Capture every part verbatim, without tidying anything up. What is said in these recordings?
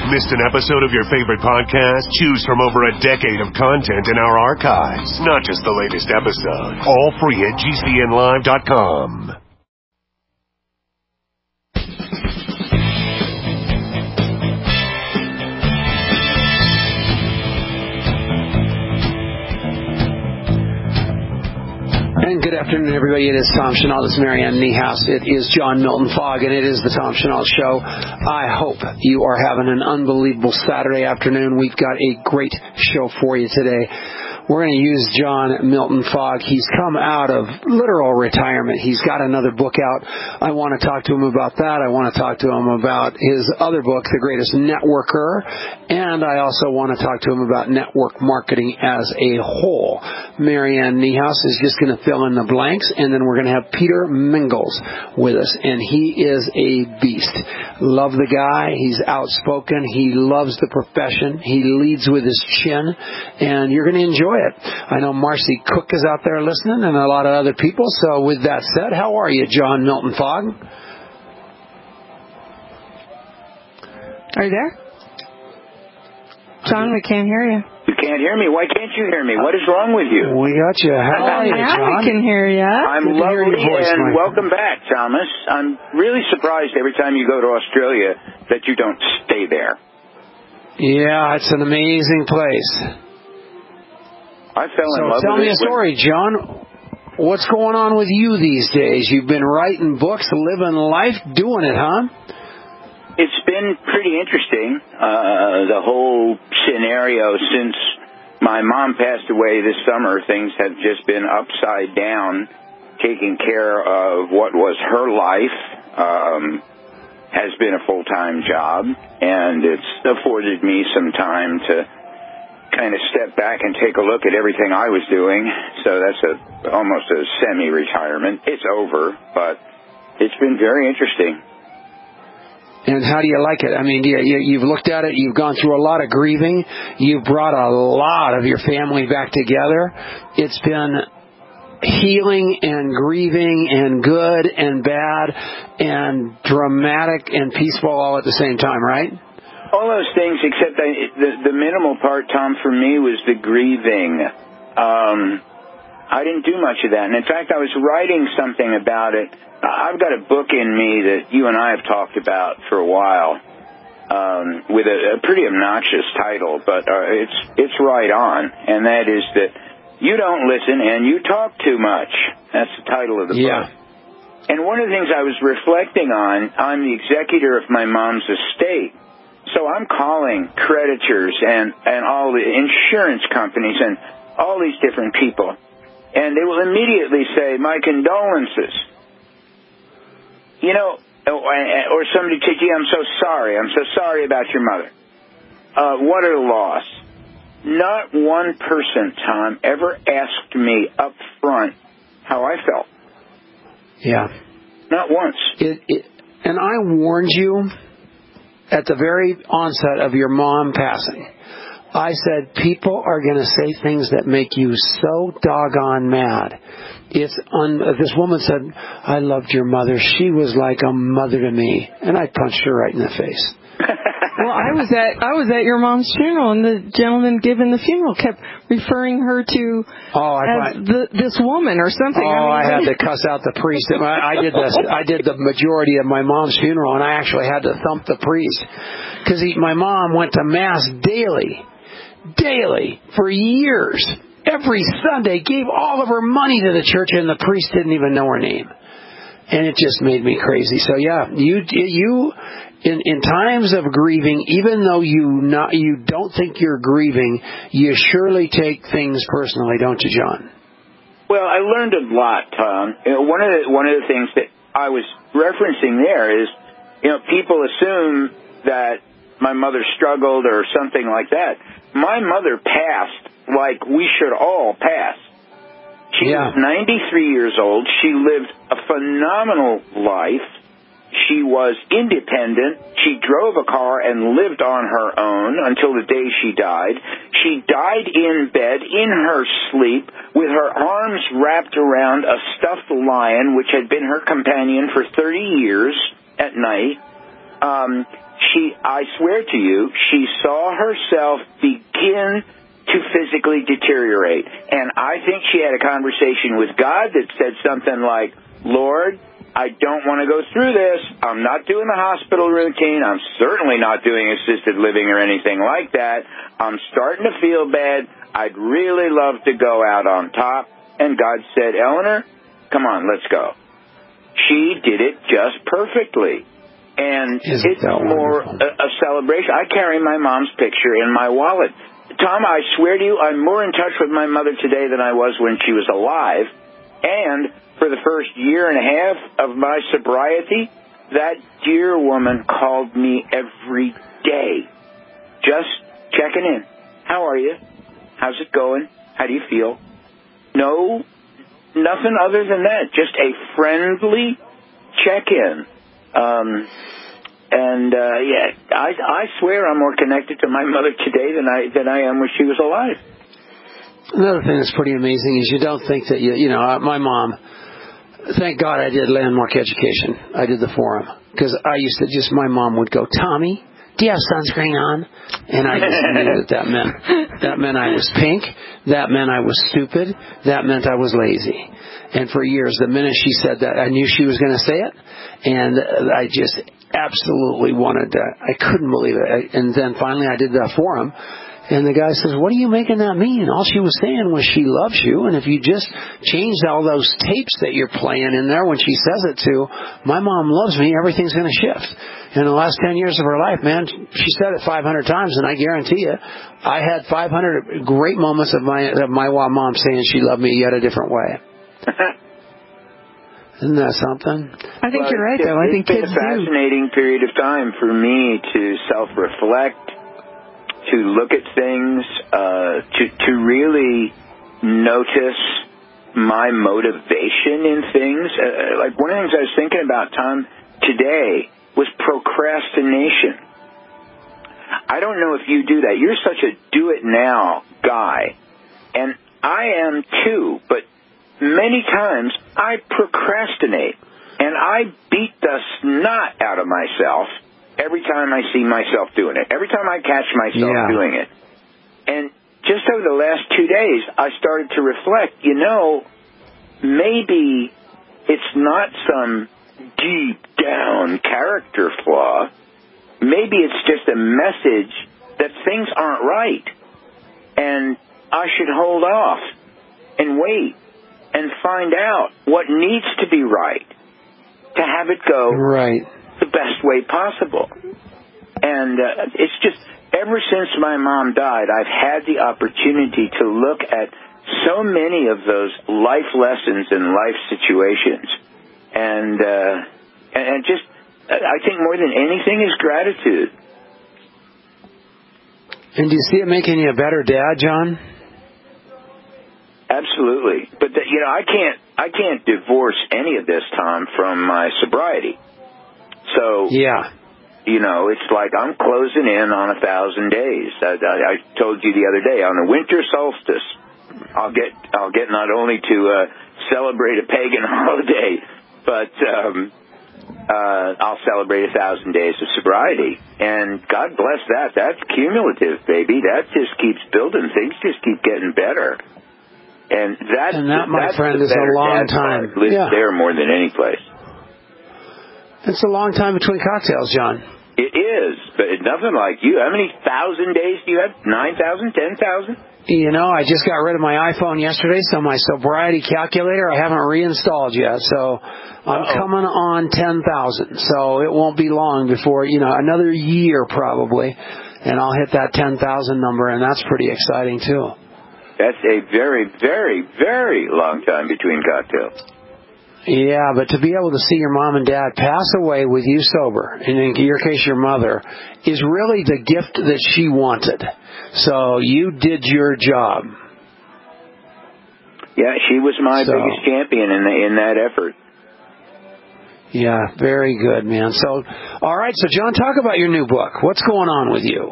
Missed an episode of your favorite podcast? Choose from over a decade of content in our archives, not just the latest episode. All free at G C N live dot com. And good afternoon, everybody. It is Tom Chenault. This is Marianne Niehaus. It is John Milton Fogg, and it is the Tom Chenault Show. I hope you are having an unbelievable Saturday afternoon. We've got a great show for you today. We're going to use John Milton Fogg. He's come out of literal retirement. He's got another book out. I want to talk to him about that. I want to talk to him about his other book, The Greatest Networker. And I also want to talk to him about network marketing as a whole. Marianne Niehaus is just going to fill in the blanks. And then we're going to have Peter Mingles with us. And he is a beast. Love the guy. He's outspoken. He loves the profession. He leads with his chin. And you're going to enjoy it. I know Marcy Cook is out there listening and a lot of other people. So with that said, how are you, John Milton Fogg? Are you there? John, we can't hear you. You can't hear me? Why can't you hear me? What is wrong with you? We got you. How oh, are you, now John? we can hear you. I'm Good to hear lovely your voice, and Mike. welcome back, Thomas. I'm really surprised every time you go to Australia that you don't stay there. Yeah, it's an amazing place. I fell So in love tell with me it a story, John. What's going on with you these days? You've been writing books, living life, doing it, huh? It's been pretty interesting, uh, the whole scenario since my mom passed away this summer. Things have just been upside down. Taking care of what was her life um, has been a full-time job, and it's afforded me some time to kind of step back and take a look at everything I was doing. So that's a almost a semi-retirement. It's over, but it's been very interesting. And how do you like it? I mean, you, you, you've looked at it. You've gone through a lot of grieving. You've brought a lot of your family back together. It's been healing and grieving and good and bad and dramatic and peaceful all at the same time, right? All those things, except I, the, the minimal part, Tom, for me was the grieving. Um, I didn't do much of that. And, in fact, I was writing something about it. I've got a book in me that you and I have talked about for a while um, with a, a pretty obnoxious title, but uh, it's it's right on, and that is that you don't listen and you talk too much. That's the title of the yeah. book. And one of the things I was reflecting on, I'm the executor of my mom's estate. So I'm calling creditors and, and all the insurance companies and all these different people. And they will immediately say, my condolences. You know, or somebody say, gee, I'm so sorry. I'm so sorry about your mother. Uh, what a loss. Not one person, Tom, ever asked me up front how I felt. Yeah. Not once. It, it, and I warned you at the very onset of your mom passing. I said, people are going to say things that make you so doggone mad. It's un- this woman said, I loved your mother. She was like a mother to me. And I punched her right in the face. Well, I was at I was at your mom's funeral, and the gentleman giving the funeral kept referring her to oh, I as find, the, this woman or something. Oh, I, mean, I had to cuss out the priest. I, I did this. I did the majority of my mom's funeral, and I actually had to thump the priest because my mom went to mass daily, daily for years. Every Sunday, gave all of her money to the church, and the priest didn't even know her name. And it just made me crazy. So yeah, you you. In, in times of grieving, even though you not you don't think you're grieving, you surely take things personally, don't you, John? Well, I learned a lot, Tom. You know, one of the one of the things that I was referencing there is, you know, people assume that my mother struggled or something like that. My mother passed like we should all pass. She yeah. was ninety-three years old. She lived a phenomenal life. She was independent. She drove a car and lived on her own until the day she died. She died in bed, in her sleep, with her arms wrapped around a stuffed lion, which had been her companion for thirty years at night. Um, she, I swear to you, she saw herself begin to physically deteriorate. And I think she had a conversation with God that said something like, Lord, I don't want to go through this. I'm not doing the hospital routine. I'm certainly not doing assisted living or anything like that. I'm starting to feel bad. I'd really love to go out on top. And God said, Eleanor, come on, let's go. She did it just perfectly. And Isn't it's more a, a celebration. I carry my mom's picture in my wallet. Tom, I swear to you, I'm more in touch with my mother today than I was when she was alive. And for the first year and a half of my sobriety, that dear woman called me every day, just checking in. How are you? How's it going? How do you feel? No, nothing other than that. Just a friendly check-in. Um, and uh, yeah, I, I swear I'm more connected to my mother today than I than I am when she was alive. Another thing that's pretty amazing is you don't think that you, you know, my mom, thank God I did landmark education. I did the forum. Because I used to just, my mom would go, Tommy, do you have sunscreen on? And I just knew that that meant, that meant I was pink. That meant I was stupid. That meant I was lazy. And for years, the minute she said that, I knew she was going to say it. And I just absolutely wanted to, I couldn't believe it. And then finally I did the forum. And the guy says, what are you making that mean? All she was saying was she loves you, and if you just changed all those tapes that you're playing in there when she says it to, my mom loves me, everything's going to shift. In the last ten years of her life, man, she said it five hundred times, and I guarantee you, I had five hundred great moments of my of my mom saying she loved me yet a different way. Isn't that something? I think well, you're right, it, though. I think kids do. It's been a fascinating do. period of time for me to self-reflect, to look at things, uh, to to really notice my motivation in things. Uh, like one of the things I was thinking about, Tom, today was procrastination. I don't know if you do that. You're such a do-it-now guy, and I am too, but many times I procrastinate, and I beat the snot out of myself every time I see myself doing it, every time I catch myself yeah. doing it. And just over the last two days, I started to reflect, you know, maybe it's not some deep down character flaw. Maybe it's just a message that things aren't right. And I should hold off and wait and find out what needs to be right to have it go right. the best way possible. And uh, it's just, ever since my mom died, I've had the opportunity to look at so many of those life lessons and life situations. And, uh, and just, I think more than anything is gratitude. And do you see it making you a better dad, John? Absolutely. But, the, you know, I can't, I can't divorce any of this, Tom, from my sobriety. So, yeah. you know, it's like I'm closing in on a thousand days. I, I, I told you the other day, on the winter solstice, I'll get, I'll get not only to uh, celebrate a pagan holiday, but um, uh, I'll celebrate a thousand days of sobriety. And God bless that. That's cumulative, baby. That just keeps building. Things just keep getting better. And that, and that, my that's friend, the is a long dad time. Part. Lives yeah. there more than any place. It's a long time between cocktails, John. It is, but nothing like you. How many thousand days do you have? Nine thousand? Ten thousand? You know, I just got rid of my iPhone yesterday, so my sobriety calculator I haven't reinstalled yet. So I'm Uh-oh. coming on ten thousand. So it won't be long before, you know, another year probably, and I'll hit that ten thousand number, and that's pretty exciting too. That's a very, very, very long time between cocktails. Yeah, but to be able to see your mom and dad pass away with you sober, and in your case your mother, is really the gift that she wanted. So you did your job. Yeah, she was my so, biggest champion in the, in that effort. Yeah, very good, man. So, all right, so John, talk about your new book. What's going on with you?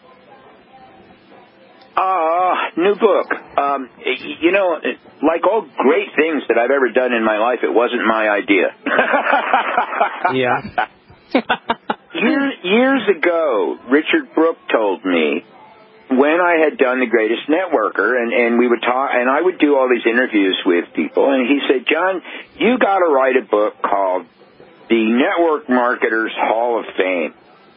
Uh, new book. Um, you know, like all great things that I've ever done in my life, it wasn't my idea. yeah. years, years ago, Richard Brooke told me, when I had done The Greatest Networker, and, and we would talk, and I would do all these interviews with people, and he said, John, you got to write a book called The Network Marketers Hall of Fame,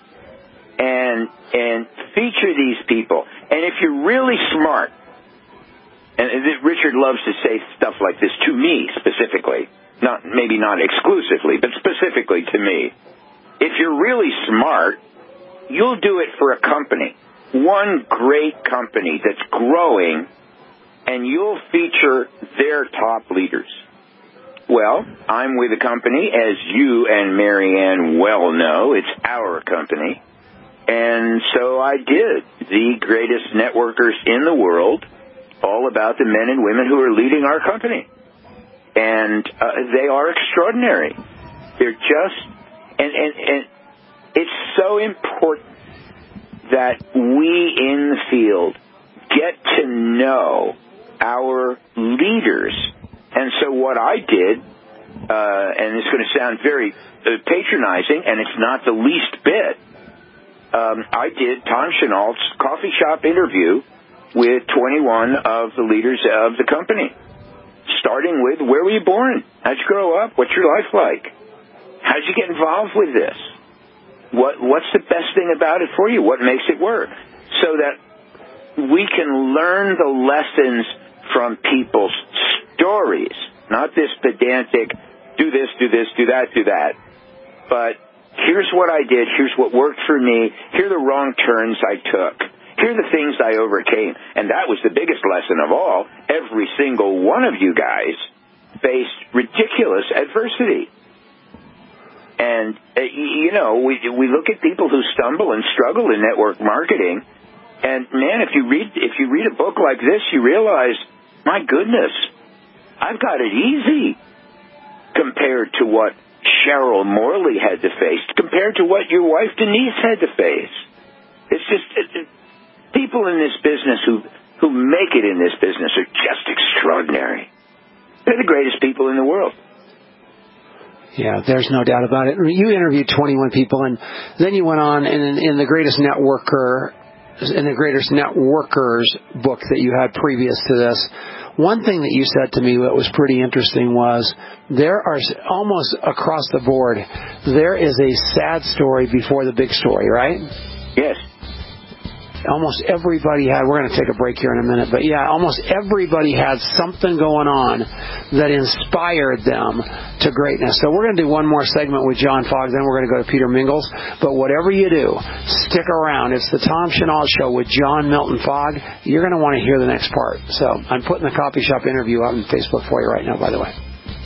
and and feature these people. And if you're really smart, and Richard loves to say stuff like this to me specifically, not maybe not exclusively, but specifically to me. If you're really smart, you'll do it for a company. One great company that's growing, and you'll feature their top leaders. Well, I'm with a company, as you and Marianne well know. It's our company. And so I did The Greatest Networkers in the World, all about the men and women who are leading our company. And uh, they are extraordinary. They're just, and, and, and it's so important that we in the field get to know our leaders. And so what I did, uh, and it's going to sound very uh, patronizing, and it's not the least bit, um, I did Tom Chenault's coffee shop interview with twenty-one of the leaders of the company, starting with, where were you born? How'd you grow up? What's your life like? How'd you get involved with this? What What's the best thing about it for you? What makes it work? So that we can learn the lessons from people's stories, not this pedantic, do this, do this, do that, do that. But here's what I did, here's what worked for me, here are the wrong turns I took, here are the things I overcame. And that was the biggest lesson of all. Every single one of you guys faced ridiculous adversity. And, uh, you know, we we look at people who stumble and struggle in network marketing, and, man, if you read if you read a book like this, you realize, my goodness, I've got it easy compared to what Cheryl Morley had to face, compared to what your wife Denise had to face. It's just it, it, people in this business who, who make it in this business are just extraordinary. They're the greatest people in the world. Yeah, there's no doubt about it. You interviewed twenty-one people, and then you went on in, in the Greatest Networker, in the Greatest Networkers book that you had previous to this. One thing that you said to me that was pretty interesting was there are almost across the board, there is a sad story before the big story, right? Yes. Almost everybody had, we're going to take a break here in a minute, but yeah, almost everybody had something going on that inspired them to greatness. So we're going to do one more segment with John Fogg, then we're going to go to Peter Mingles. But whatever you do, stick around. It's the Tom Chenault Show with John Milton Fogg. You're going to want to hear the next part. So I'm putting the coffee shop interview out on Facebook for you right now, by the way.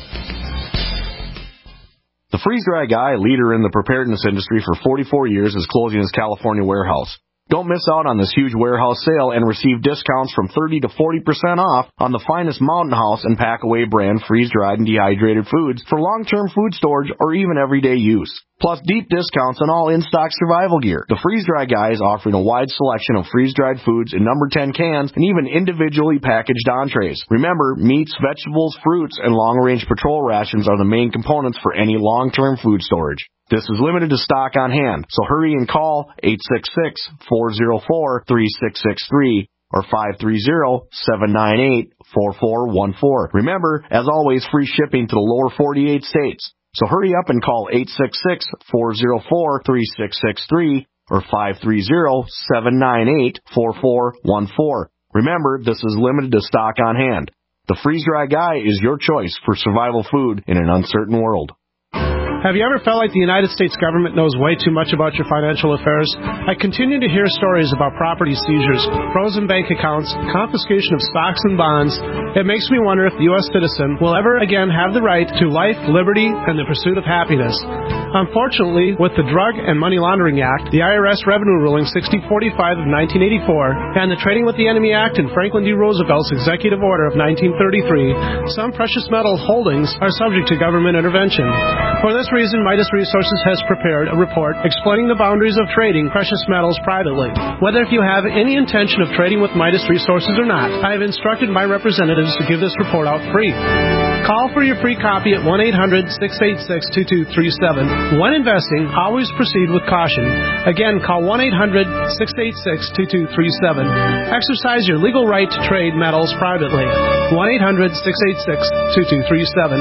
The Freeze Dry Guy, leader in the preparedness industry for forty-four years, is closing his California warehouse. Don't miss out on this huge warehouse sale and receive discounts from thirty to forty percent off on the finest Mountain House and Packaway brand freeze-dried and dehydrated foods for long-term food storage or even everyday use. Plus deep discounts on all in-stock survival gear. The Freeze Dry Guy is offering a wide selection of freeze-dried foods in number ten cans and even individually packaged entrees. Remember, meats, vegetables, fruits, and long-range patrol rations are the main components for any long-term food storage. This is limited to stock on hand, so hurry and call eight six six, four oh four, three six six three or five three zero, seven nine eight, four four one four. Remember, as always, free shipping to the lower forty-eight states. So hurry up and call eight six six, four oh four, three six six three or five three zero, seven nine eight, four four one four. Remember, this is limited to stock on hand. The Freeze Dry Guy is your choice for survival food in an uncertain world. Have you ever felt like the United States government knows way too much about your financial affairs? I continue to hear stories about property seizures, frozen bank accounts, confiscation of stocks and bonds. It makes me wonder if the U S citizen will ever again have the right to life, liberty, and the pursuit of happiness. Unfortunately, with the Drug and Money Laundering Act, the I R S Revenue Ruling sixty forty-five of nineteen eighty-four, and the Trading with the Enemy Act and Franklin D. Roosevelt's Executive Order of nineteen thirty-three, some precious metal holdings are subject to government intervention. For this reason, Midas Resources has prepared a report explaining the boundaries of trading precious metals privately. Whether if you have any intention of trading with Midas Resources or not, I have instructed my representatives to give this report out free. Call for your free copy at one eight hundred six eight six two two three seven. When investing, always proceed with caution. Again, call one eight hundred six eight six two two three seven. Exercise your legal right to trade metals privately. one eight hundred six eight six two two three seven.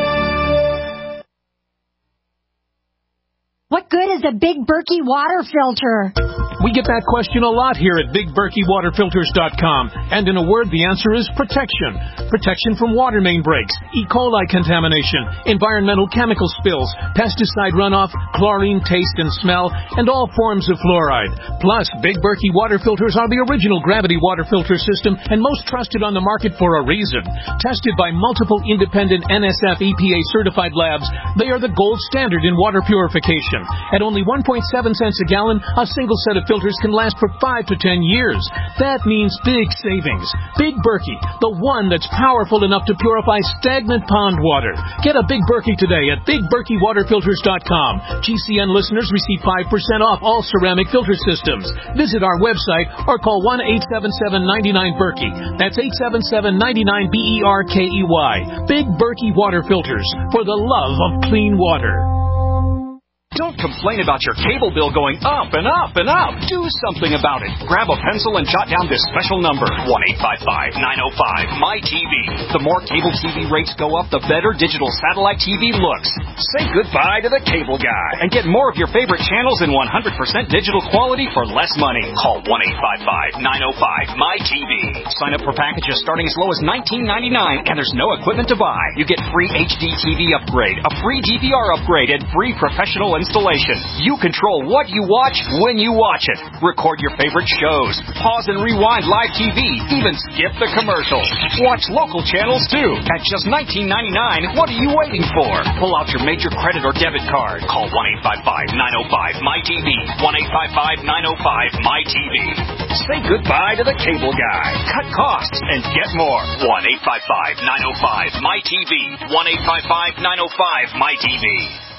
What good is a Big Berkey water filter? We get that question a lot here at big berkey water filters dot com. And in a word, the answer is protection. Protection from water main breaks, E. coli contamination, environmental chemical spills, pesticide runoff, chlorine taste and smell, and all forms of fluoride. Plus, Big Berkey water filters are the original gravity water filter system and most trusted on the market for a reason. Tested by multiple independent N S F E P A certified labs, they are the gold standard in water purification. At only one point seven cents a gallon, a single set of filters can last for five to ten years. That means big savings. Big Berkey, the one that's powerful enough to purify stagnant pond water. Get a Big Berkey today at big berkey water filters dot com. G C N listeners receive five percent off all ceramic filter systems. Visit our website or call one eight seven seven nine nine Berkey. That's eight seven seven nine nine B E R K E Y. Big Berkey water filters, for the love of clean water. Don't complain about your cable bill going up and up and up. Do something about it. Grab a pencil and jot down this special number, one eight five five nine oh five M Y T V. The more cable T V rates go up, the better digital satellite T V looks. Say goodbye to the cable guy and get more of your favorite channels in one hundred percent digital quality for less money. Call one eight five five nine oh five M Y T V. Sign up for packages starting as low as nineteen ninety-nine, and there's no equipment to buy. You get free H D T V upgrade, a free D V R upgrade, and free professional installation. You control what you watch when you watch it. Record your favorite shows. Pause and rewind live T V. Even skip the commercials. Watch local channels too. At just nineteen ninety-nine, what are you waiting for? Pull out your major credit or debit card. Call one eight five five nine oh five M Y T V. one eight five five nine oh five M Y T V. Say goodbye to the cable guy. Cut costs and get more. one eight five five nine oh five M Y T V. one eight five five nine oh five M Y T V.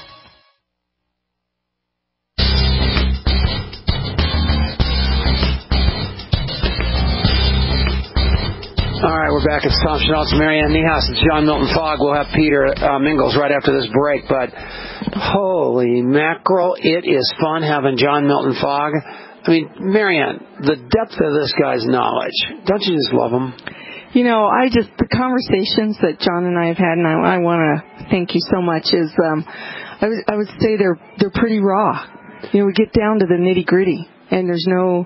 All right, we're back at Tom Chenault's Marianne Niehaus. It's John Milton Fogg. We'll have Peter uh, Mingles right after this break. But holy mackerel, it is fun having John Milton Fogg. I mean, Marianne, the depth of this guy's knowledge. Don't you just love him? You know, I just, the conversations that John and I have had, and I, I want to thank you so much, is um, I, would, I would say they're they're pretty raw. You know, we get down to the nitty-gritty, and there's no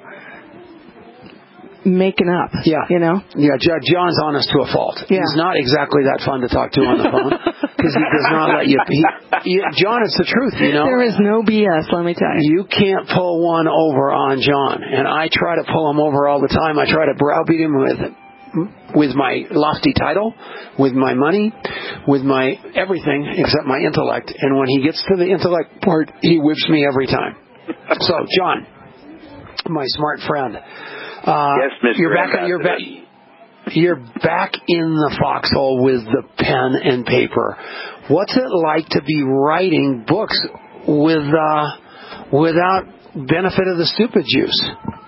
making up. Yeah. You know? Yeah, John's honest to a fault. Yeah. He's not exactly that fun to talk to on the phone because he does not let you, he, he, John, it's the truth, you know? There is no B S, let me tell you. You can't pull one over on John, and I try to pull him over all the time. I try to browbeat him with with my lofty title, with my money, with my everything except my intellect. And when he gets to the intellect part, he whips me every time. So, John, my smart friend, Uh, yes, Mister You're back. You're back. You're back in the foxhole with the pen and paper. What's it like to be writing books with uh, without benefit of the stupid juice?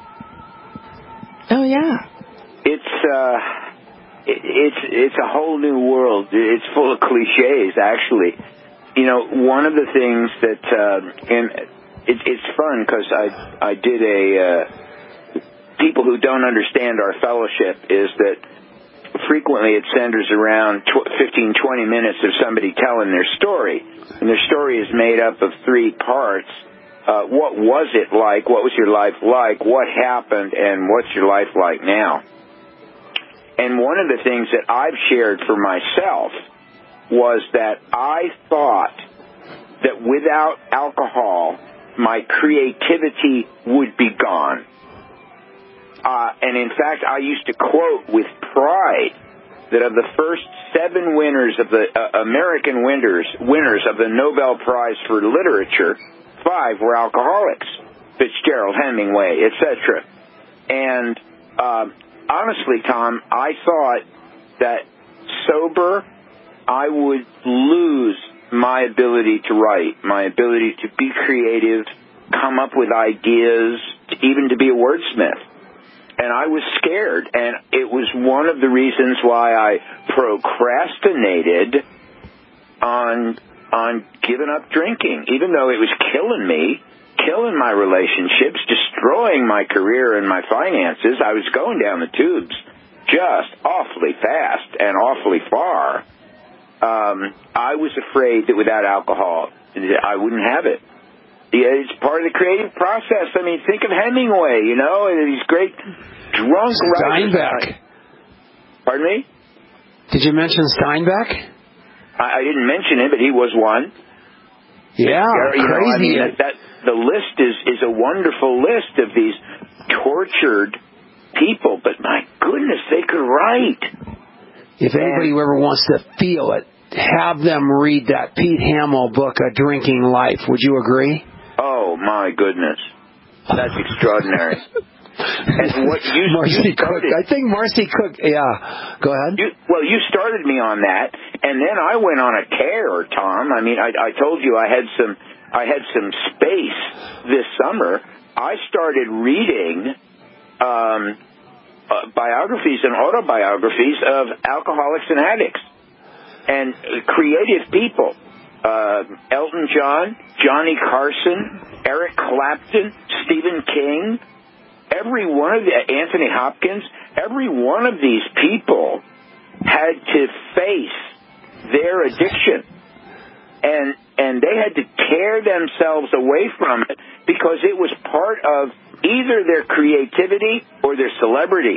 Oh yeah. It's uh, it, it's it's a whole new world. It's full of cliches, actually. You know, one of the things that uh, and it, it's fun because I I did a. Uh, People who don't understand our fellowship is that frequently it centers around fifteen, twenty minutes of somebody telling their story. And their story is made up of three parts. Uh, what was it like? What was your life like? What happened? And what's your life like now? And one of the things that I've shared for myself was that I thought that without alcohol, my creativity would be gone. Uh, and in fact, I used to quote with pride that of the first seven winners of the uh, American winners, winners of the Nobel Prize for Literature, five were alcoholics: Fitzgerald, Hemingway, et cetera. And uh, honestly, Tom, I thought that sober, I would lose my ability to write, my ability to be creative, come up with ideas, even to be a wordsmith. and I was scared, and it was one of the reasons why I procrastinated on on giving up drinking, even though it was killing me, killing my relationships, destroying my career and my finances. I was going down the tubes just awfully fast and awfully far. Um, I was afraid that without alcohol, I wouldn't have it. Yeah, it's part of the creative process. I mean, think of Hemingway, you know, and these great drunk writers. Steinbeck. Pardon me? Did you mention Steinbeck? I, I didn't mention him, but he was one. Yeah, you know, crazy. I mean, that, that, the list is, is a wonderful list of these tortured people, but my goodness, they could write. If anybody and, ever wants to feel it, have them read that Pete Hamill book, A Drinking Life. Would you agree? Oh, my goodness. That's extraordinary. And what you, Marcy you started, Cook. I think Marcy Cook, yeah. Go ahead. You, well, you started me on that, and then I went on a tear, Tom. I mean, I, I told you I had some I had some space this summer. I started reading um, uh, biographies and autobiographies of alcoholics and addicts and creative people. Uh, Elton John, Johnny Carson, Eric Clapton, Stephen King. Every one of the, Anthony Hopkins, every one of these people had to face their addiction. And and they had to tear themselves away from it because it was part of either their creativity or their celebrity.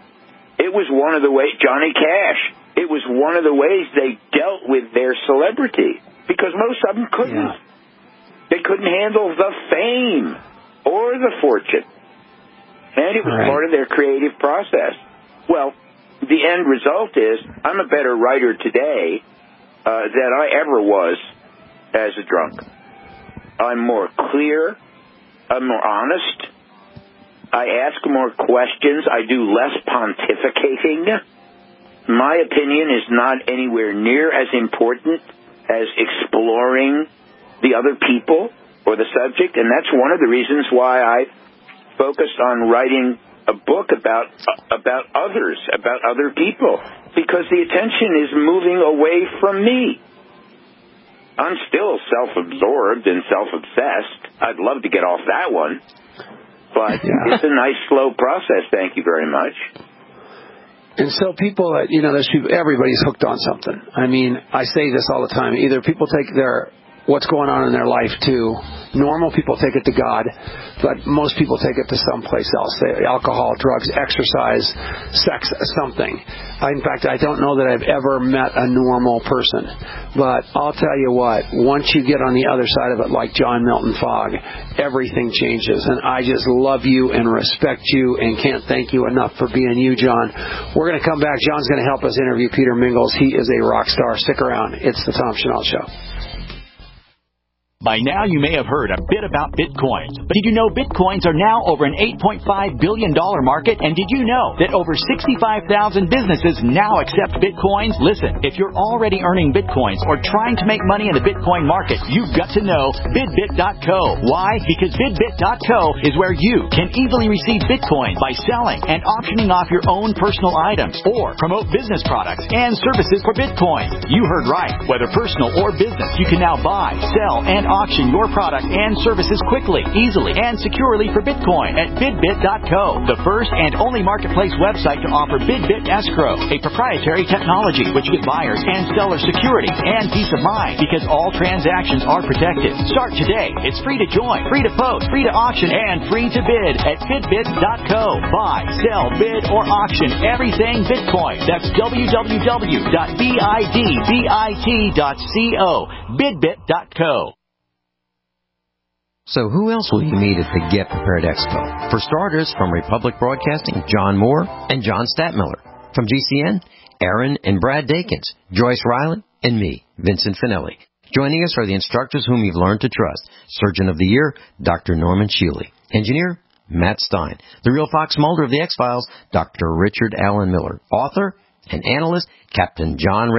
It was one of the ways, Johnny Cash, it was one of the ways they dealt with their celebrity because most of them couldn't. Yeah. They couldn't handle the fame or the fortune. And it was right. part of their creative process. Well, the end result is I'm a better writer today uh, than I ever was as a drunk. I'm more clear. I'm more honest. I ask more questions. I do less pontificating. My opinion is not anywhere near as important as exploring the other people or the subject, and that's one of the reasons why I focused on writing a book about about others, about other people, because the attention is moving away from me. I'm still self-absorbed and self-obsessed. I'd love to get off that one, but yeah. It's a nice, slow process. Thank you very much. And so people, you know, there's people, everybody's hooked on something. I mean, I say this all the time. Either people take their what's going on in their life to normal people take it to God, but most people take it to someplace else. They, alcohol, drugs, exercise, sex, something. I, in fact, I don't know that I've ever met a normal person, but I'll tell you what, once you get on the other side of it, like John Milton Fogg, everything changes, and I just love you and respect you and can't thank you enough for being you, John. We're going to come back. John's going to help us interview Peter Mingles. He is a rock star. Stick around. It's the Tom Chenault Show. By now, you may have heard a bit about Bitcoins. But did you know Bitcoins are now over an eight point five billion dollars market? And did you know that over sixty-five thousand businesses now accept Bitcoins? Listen, if you're already earning Bitcoins or trying to make money in the Bitcoin market, you've got to know Bidbit dot co. Why? Because Bidbit dot co is where you can easily receive Bitcoins by selling and auctioning off your own personal items or promote business products and services for Bitcoin. You heard right. Whether personal or business, you can now buy, sell, and auction your product and services quickly, easily, and securely for Bitcoin at Bidbit dot co, the first and only marketplace website to offer Bidbit Escrow, a proprietary technology which gives buyers and sellers security and peace of mind because all transactions are protected. Start today. It's free to join, free to post, free to auction, and free to bid at Bidbit dot co. Buy, sell, bid, or auction everything Bitcoin. That's w w w dot bidbit dot co. Bidbit dot co. So who else will you meet at the Get Prepared Expo? For starters, from Republic Broadcasting, John Moore and John Statmiller. From G C N, Aaron and Brad Dakins, Joyce Riley, and me, Vincent Finelli. Joining us are the instructors whom you've learned to trust. Surgeon of the Year, Doctor Norman Shealy. Engineer, Matt Stein. The real Fox Mulder of the X-Files, Doctor Richard Allen Miller. Author and analyst, Captain John Reagan.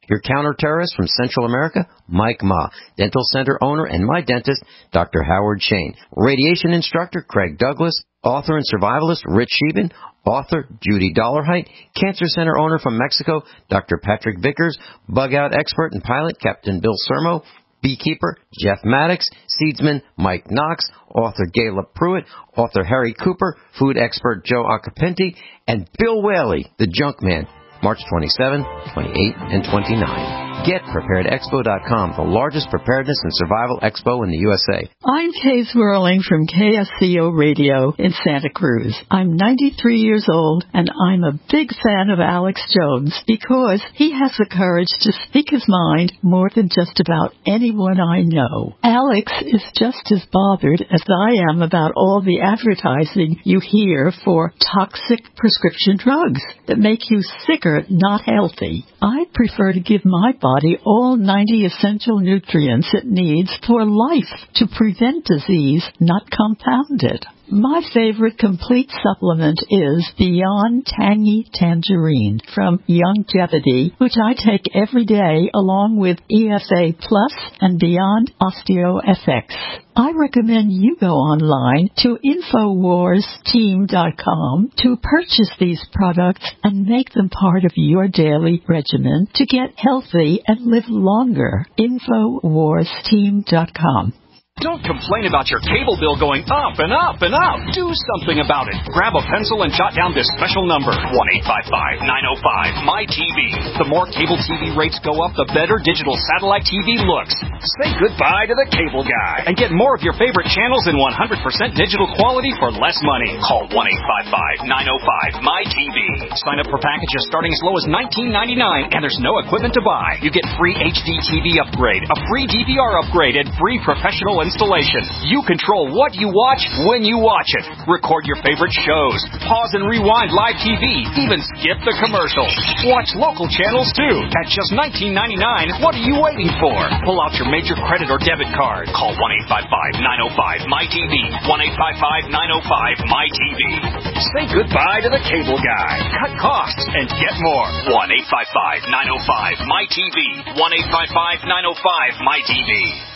Your counter-terrorist from Central America, Mike Ma. Dental Center owner and my dentist, Doctor Howard Shane. Radiation instructor, Craig Douglas. Author and survivalist, Rich Sheben. Author, Judy Dollarhite. Cancer Center owner from Mexico, Doctor Patrick Vickers. Bug-out expert and pilot, Captain Bill Sermo. Beekeeper, Jeff Maddox. Seedsman, Mike Knox. Author, Gayla Pruitt. Author, Harry Cooper. Food expert, Joe Acapinti. And Bill Whaley, the Junk Man. March twenty-seventh, twenty-eighth, and twenty-ninth. Get Prepared Expo dot com, the largest preparedness and survival expo in the U S A. I'm Kay Swirling from K S C O Radio in Santa Cruz. I'm ninety-three years old, and I'm a big fan of Alex Jones because he has the courage to speak his mind more than just about anyone I know. Alex is just as bothered as I am about all the advertising you hear for toxic prescription drugs that make you sicker, not healthy. I prefer to give my body all ninety essential nutrients it needs for life to prevent disease, not compound it. My favorite complete supplement is Beyond Tangy Tangerine from Youngevity, which I take every day along with E F A Plus and Beyond OsteoFX. I recommend you go online to Infowars Team dot com to purchase these products and make them part of your daily regimen to get healthy and live longer. Infowars Team dot com. Don't complain about your cable bill going up and up and up. Do something about it. Grab a pencil and jot down this special number, one eight five five, nine oh five, M Y T V. The more cable T V rates go up, the better digital satellite T V looks. Say goodbye to the cable guy and get more of your favorite channels in one hundred percent digital quality for less money. Call one eight five five, nine oh five, M Y T V. Sign up for packages starting as low as nineteen ninety-nine, and there's no equipment to buy. You get free H D T V upgrade, a free D V R upgrade, and free professional installation. You control what you watch when you watch it. Record your favorite shows. Pause and rewind live T V. Even skip the commercials. Watch local channels too. At just nineteen ninety-nine, what are you waiting for? Pull out your major credit or debit card. Call one eight five five, nine oh five, M Y T V. one eight five five, nine oh five, M Y T V. Say goodbye to the cable guy. Cut costs and get more. one eight five five, nine oh five, M Y T V. one eight five five, nine oh five, M Y T V.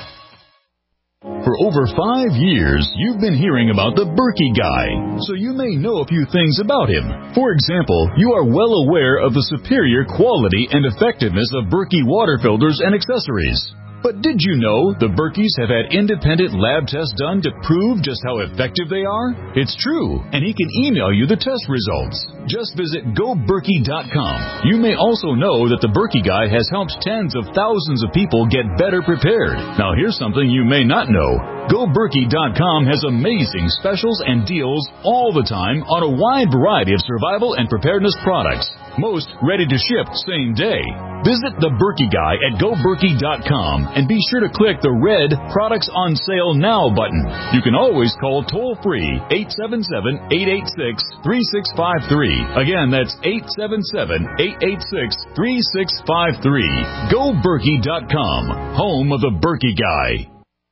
For over five years, you've been hearing about the Berkey Guy, so you may know a few things about him. For example, you are well aware of the superior quality and effectiveness of Berkey water filters and accessories. But did you know the Berkeys have had independent lab tests done to prove just how effective they are? It's true, and he can email you the test results. Just visit go berkey dot com. You may also know that the Berkey Guy has helped tens of thousands of people get better prepared. Now here's something you may not know. go berkey dot com has amazing specials and deals all the time on a wide variety of survival and preparedness products. Most ready to ship same day. Visit the Berkey Guy at go berkey dot com and be sure to click the red Products on Sale Now button. You can always call toll-free eight seven seven, eight eight six, three six five three. Again, that's eight seven seven, eight eight six, three six five three. go berkey dot com, home of the Berkey Guy.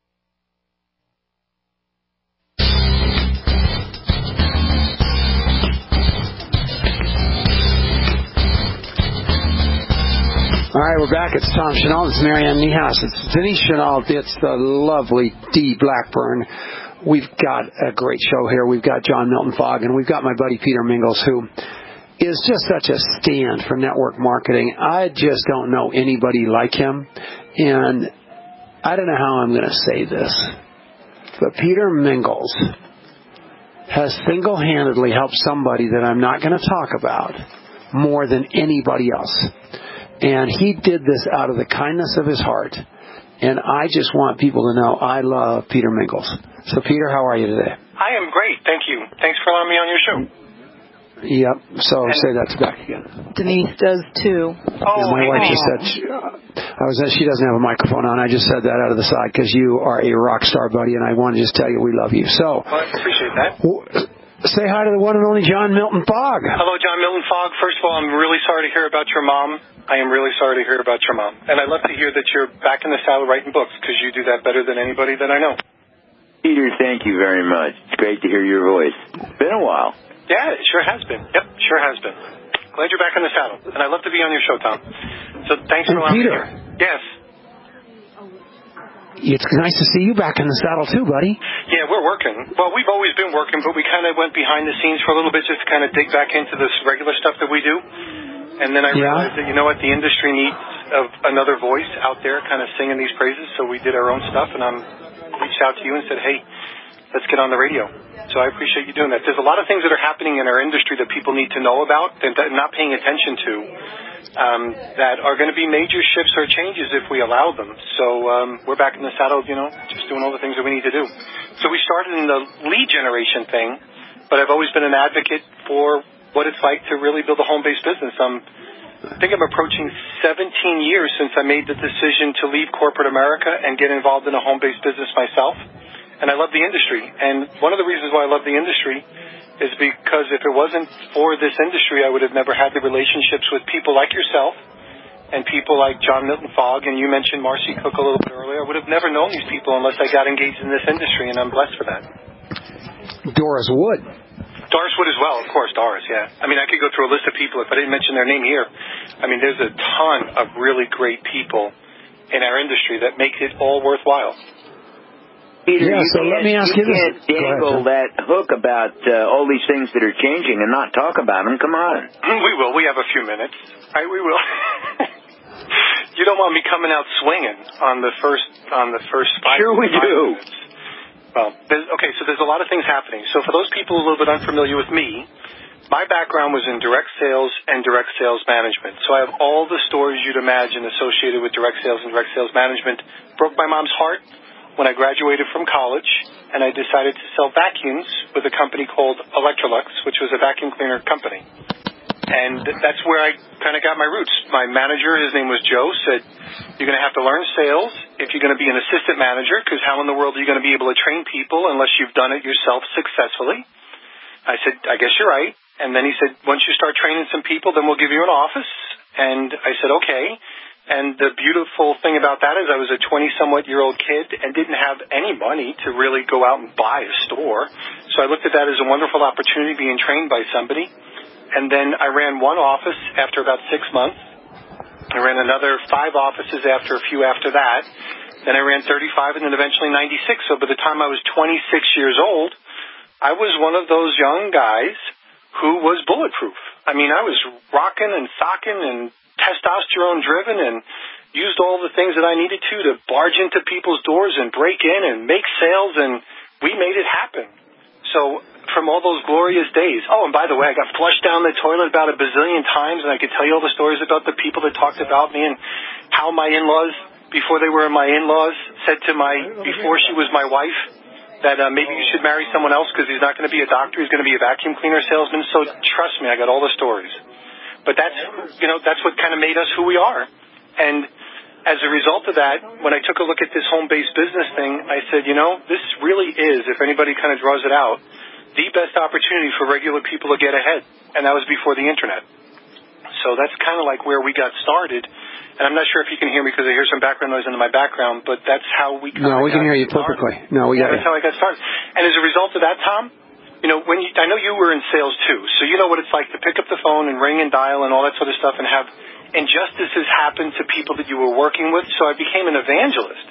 All right, we're back. It's Tom Chenault. It's Marianne Niehaus. It's Denise Chenault. It's the lovely Dee Blackburn. We've got a great show here. We've got John Milton Fogg, and we've got my buddy Peter Mingles, who is just such a stand for network marketing. I just don't know anybody like him, and I don't know how I'm going to say this, but Peter Mingles has single-handedly helped somebody that I'm not going to talk about more than anybody else. And he did this out of the kindness of his heart. And I just want people to know I love Peter Mingles. So, Peter, how are you today? I am great. Thank you. Thanks for allowing me on your show. Yep. So and say that to back again. Denise does, too. Oh, yeah, my wife just said, she, uh, I was, she doesn't have a microphone on. I just said that out of the side because you are a rock star, buddy, and I want to just tell you we love you. So, well, I appreciate that. W- say hi to the one and only John Milton Fogg. Hello, John Milton Fogg. First of all, I'm really sorry to hear about your mom. I am really sorry to hear about your mom. And I'd love to hear that you're back in the saddle writing books because you do that better than anybody that I know. Peter, thank you very much. It's great to hear your voice. It's been a while. Yeah, it sure has been. Yep, sure has been. Glad you're back in the saddle. And I'd love to be on your show, Tom. So thanks and for allowing Peter. me here. Yes. It's nice to see you back in the saddle too, buddy. Yeah, we're working. Well, we've always been working, but we kind of went behind the scenes for a little bit just to kind of dig back into this regular stuff that we do. And then I yeah. realized that, you know what, the industry needs of another voice out there kind of singing these praises, so we did our own stuff, and I reached out to you and said, hey, let's get on the radio. So I appreciate you doing that. There's a lot of things that are happening in our industry that people need to know about and that not paying attention to. Um, that are going to be major shifts or changes if we allow them. So um, we're back in the saddle, you know, just doing all the things that we need to do. So we started in the lead generation thing, but I've always been an advocate for what it's like to really build a home-based business. Um, I think I'm approaching seventeen years since I made the decision to leave corporate America and get involved in a home-based business myself. And I love the industry. And one of the reasons why I love the industry is because if it wasn't for this industry, I would have never had the relationships with people like yourself and people like John Milton Fogg, and you mentioned Marcy Cook a little bit earlier. I would have never known these people unless I got engaged in this industry, and I'm blessed for that. Doris Wood. Doris Wood as well, of course, Doris, yeah. I mean, I could go through a list of people if I didn't mention their name here. I mean, there's a ton of really great people in our industry that make it all worthwhile. Peter, yeah, you so let me ask you you can't this. dangle that hook about uh, all these things that are changing and not talk about them. Come on. We will. We have a few minutes. Right, we will. You don't want me coming out swinging on the first on the first five. Sure we five do. Minutes. Well, okay, so there's a lot of things happening. So for those people a little bit unfamiliar with me, my background was in direct sales and direct sales management. So I have all the stories you'd imagine associated with direct sales and direct sales management. Broke my mom's heart when I graduated from college, and I decided to sell vacuums with a company called Electrolux, which was a vacuum cleaner company. And that's where I kind of got my roots. My manager, his name was Joe, said, you're going to have to learn sales if you're going to be an assistant manager, because how in the world are you going to be able to train people unless you've done it yourself successfully? I said, I guess you're right. And then he said, once you start training some people, then we'll give you an office. And I said, okay. And the beautiful thing about that is I was a twenty-somewhat-year-old kid and didn't have any money to really go out and buy a store. So I looked at that as a wonderful opportunity being trained by somebody. And then I ran one office after about six months. I ran another five offices after a few after that. Then I ran thirty-five and then eventually ninety-six. So by the time I was twenty-six years old, I was one of those young guys who was bulletproof. I mean, I was rocking and socking and testosterone driven and used all the things that I needed to to barge into people's doors and break in and make sales, and we made it happen. So from all those glorious days, oh, and by the way, I got flushed down the toilet about a bazillion times, and I could tell you all the stories about the people that talked about me and how my in-laws, before they were my in-laws, said to my, before she was my wife, that uh, maybe you should marry someone else because he's not going to be a doctor, he's going to be a vacuum cleaner salesman. So trust me, I got all the stories. But that's, you know, that's what kind of made us who we are. And as a result of that, when I took a look at this home-based business thing, I said, you know, this really is, if anybody kind of draws it out, the best opportunity for regular people to get ahead. And that was before the Internet. So that's kind of like where we got started. And I'm not sure if you can hear me because I hear some background noise in my background, but that's how we kind No, of we can hear you started. perfectly. No, we yeah, got that's how I got started. And as a result of that, Tom, you know, when you, I know you were in sales too, so you know what it's like to pick up the phone and ring and dial and all that sort of stuff and have injustices happen to people that you were working with. So I became an evangelist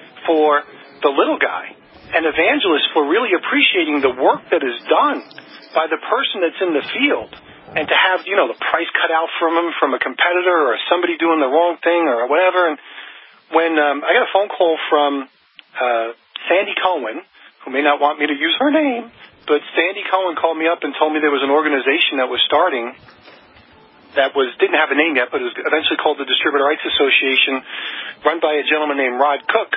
for the little guy, an evangelist for really appreciating the work that is done by the person that's in the field. And to have, you know, the price cut out from him from a competitor or somebody doing the wrong thing or whatever. And when um, I got a phone call from uh, Sandy Cohen, who may not want me to use her name, but Sandy Cohen called me up and told me there was an organization that was starting that was didn't have a name yet, but it was eventually called the Distributor Rights Association, run by a gentleman named Rod Cook.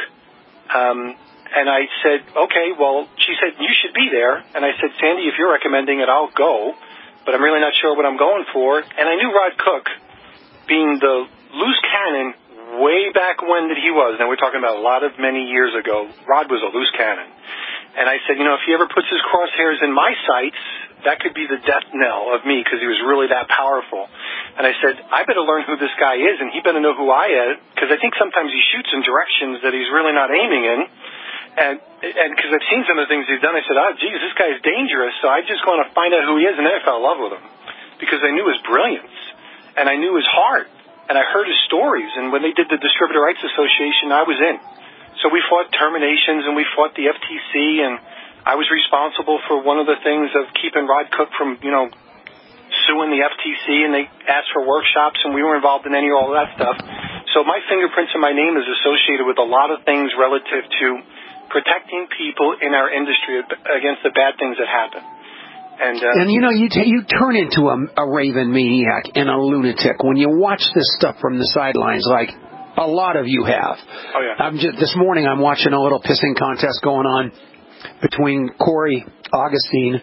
Um, and I said, okay, well, she said, you should be there. And I said, Sandy, if you're recommending it, I'll go. But I'm really not sure what I'm going for. And I knew Rod Cook, being the loose cannon way back when that he was, and we're talking about a lot of many years ago, Rod was a loose cannon. And I said, you know, if he ever puts his crosshairs in my sights, that could be the death knell of me because he was really that powerful. And I said, I better learn who this guy is, and he better know who I am, because I think sometimes he shoots in directions that he's really not aiming in. And and because I've seen some of the things he's done, I said, oh, geez, this guy's dangerous, so I just want to find out who he is, and then I fell in love with him because I knew his brilliance, and I knew his heart, and I heard his stories. And when they did the Distributor Rights Association, I was in. So we fought terminations, and we fought the F T C, and I was responsible for one of the things of keeping Rod Cook from, you know, suing the F T C, and they asked for workshops, and we were involved in any of all that stuff. So my fingerprints and my name is associated with a lot of things relative to protecting people in our industry against the bad things that happen. And, uh, and you know, you t- you turn into a, a raving maniac and a lunatic when you watch this stuff from the sidelines, like a lot of you have. Oh yeah. I'm just this morning. I'm watching a little pissing contest going on between Corey Augustine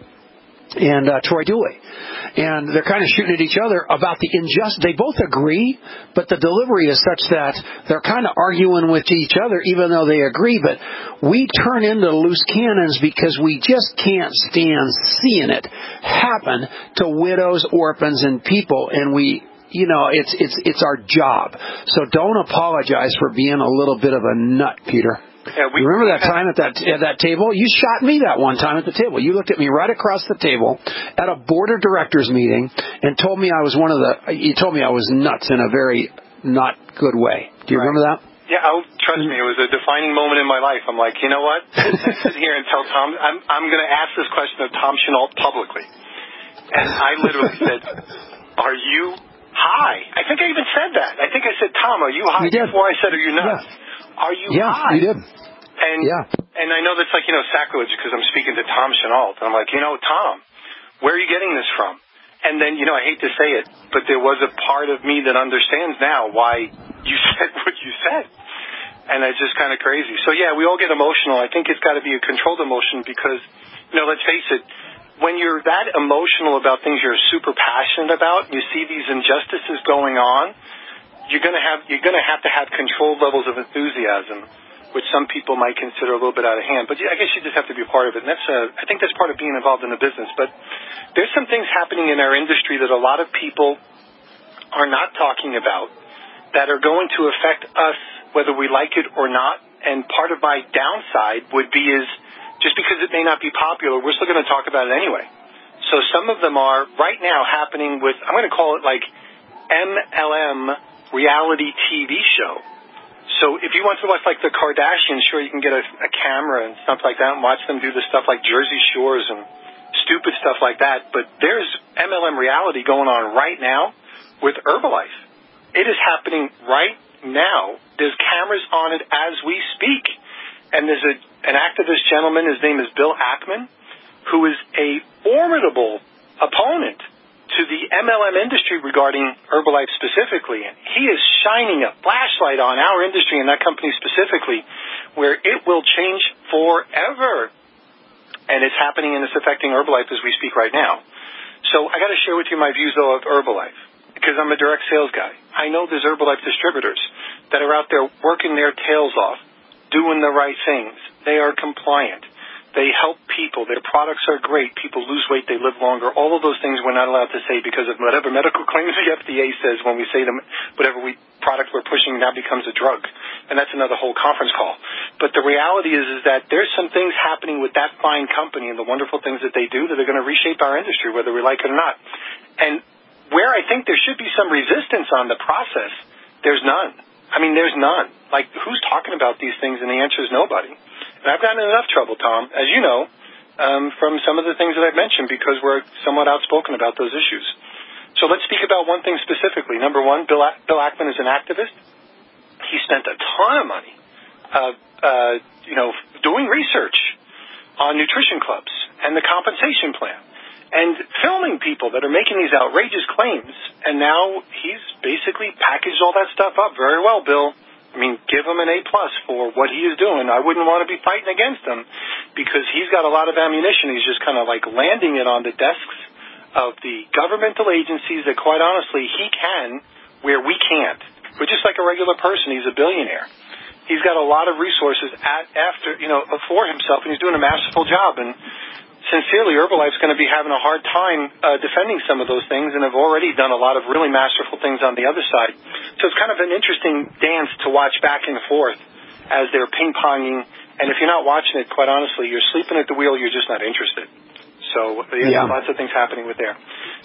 and uh, Troy Dooley, and they're kind of shooting at each other about the injustice. They both agree, but the delivery is such that they're kind of arguing with each other, even though they agree. But we turn into loose cannons because we just can't stand seeing it happen to widows, orphans, and people, and we. You know, it's it's it's our job. So don't apologize for being a little bit of a nut, Peter. Yeah, we, you remember that time at that at that table? You shot me that one time at the table. You looked at me right across the table at a board of directors meeting and told me I was one of the. You told me I was nuts in a very not good way. Do you right. remember that? Yeah, oh, trust me, it was a defining moment in my life. I'm like, you know what? I sit here and tell Tom, I'm I'm going to ask this question of Tom Chenault publicly, and I literally said, "Are you high?" I think I even said that. I think I said, "Tom, are you high?" Before I said, "Are you nuts?" Yeah. Are you yeah, high? Yeah, you did. And, yeah. and I know that's like, you know, sacrilege because I'm speaking to Tom Chenault. And I'm like, you know, Tom, where are you getting this from? And then, you know, I hate to say it, but there was a part of me that understands now why you said what you said. And it's just kind of crazy. So, yeah, we all get emotional. I think it's got to be a controlled emotion because, you know, let's face it, when you're that emotional about things you're super passionate about, you see these injustices going on, you're going to have you're going to have to have controlled levels of enthusiasm, which some people might consider a little bit out of hand. But I guess you just have to be a part of it. And that's uh, I think that's part of being involved in the business. But there's some things happening in our industry that a lot of people are not talking about that are going to affect us whether we like it or not. And part of my downside would be is just because it may not be popular, we're still going to talk about it anyway. So some of them are right now happening with, I'm going to call it like M L M reality T V show. So if you want to watch like the Kardashians, sure, you can get a, a camera and stuff like that and watch them do the stuff like Jersey Shores and stupid stuff like that. But there's M L M reality going on right now with Herbalife. It is happening right now. There's cameras on it as we speak. And there's a, an activist gentleman, his name is Bill Ackman, who is a formidable opponent to the M L M industry regarding Herbalife specifically. And he is shining a flashlight on our industry and that company specifically, where it will change forever. And it's happening and it's affecting Herbalife as we speak right now. So I got to share with you my views, though, of Herbalife, because I'm a direct sales guy. I know there's Herbalife distributors that are out there working their tails off, doing the right things. They are compliant. They help people. Their products are great. People lose weight. They live longer. All of those things we're not allowed to say because of whatever medical claims the F D A says when we say them, whatever we product we're pushing now becomes a drug. And that's another whole conference call. But the reality is, is that there's some things happening with that fine company and the wonderful things that they do that are going to reshape our industry, whether we like it or not. And where I think there should be some resistance on the process, there's none. I mean, there's none. Like, who's talking about these things? And the answer is nobody. And I've gotten in enough trouble, Tom, as you know, um, from some of the things that I've mentioned because we're somewhat outspoken about those issues. So let's speak about one thing specifically. Number one, Bill, A- Bill Ackman is an activist. He spent a ton of money, uh, uh, you know, doing research on nutrition clubs and the compensation plan and filming people that are making these outrageous claims. And now he's basically packaged all that stuff up very well, Bill. I mean, give him an A plus for what he is doing. I wouldn't want to be fighting against him because he's got a lot of ammunition. He's just kind of like landing it on the desks of the governmental agencies that, quite honestly, he can where we can't. We're just like a regular person. He's a billionaire. He's got a lot of resources at, after, you know, for himself, and he's doing a masterful job. And sincerely, Herbalife's going to be having a hard time uh, defending some of those things and have already done a lot of really masterful things on the other side. So it's kind of an interesting dance to watch back and forth as they're ping-ponging. And if you're not watching it, quite honestly, you're sleeping at the wheel, you're just not interested. So there's yeah. lots of things happening with there.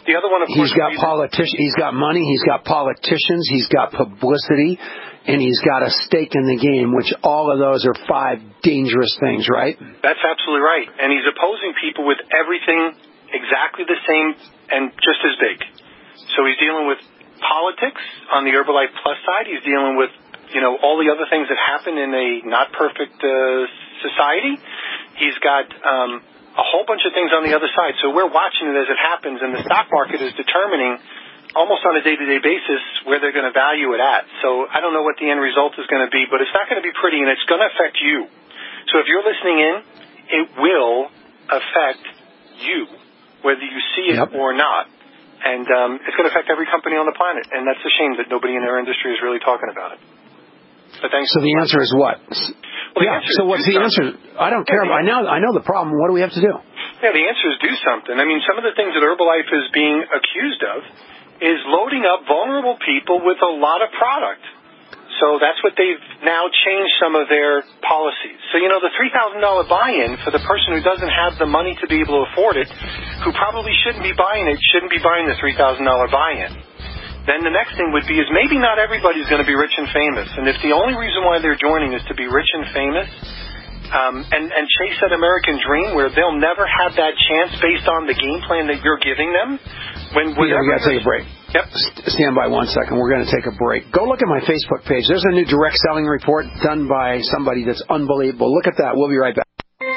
The other one, of course, he's got politicians. He's got money. He's got politicians. He's got publicity, and he's got a stake in the game. Which all of those are five dangerous things, right? That's absolutely right. And he's opposing people with everything exactly the same and just as big. So he's dealing with politics on the Herbalife Plus side. He's dealing with, you know, all the other things that happen in a not perfect uh, society. He's got um, a whole bunch of things on the other side. So we're watching it as it happens, and the stock market is determining almost on a day-to-day basis where they're going to value it at. So I don't know what the end result is going to be, but it's not going to be pretty, and it's going to affect you. So if you're listening in, it will affect you, whether you see it yep. or not. And um, it's going to affect every company on the planet, and that's a shame that nobody in our industry is really talking about it. But thanks. So the answer is what? Well, yeah. The so what's the answer? I don't care. I know. I know the problem. What do we have to do? Yeah, the answer is do something. I mean, some of the things that Herbalife is being accused of is loading up vulnerable people with a lot of product. So that's what they've now changed some of their policies. So, you know, the three thousand dollars buy-in for the person who doesn't have the money to be able to afford it, who probably shouldn't be buying it, shouldn't be buying the three thousand dollars buy-in. Then the next thing would be is maybe not everybody's going to be rich and famous. And if the only reason why they're joining is to be rich and famous um, and, and chase that American dream where they'll never have that chance based on the game plan that you're giving them. When yeah, we got to take a break. Yep. Stand by one second. We're going to take a break. Go look at my Facebook page. There's a new direct selling report done by somebody that's unbelievable. Look at that. We'll be right back.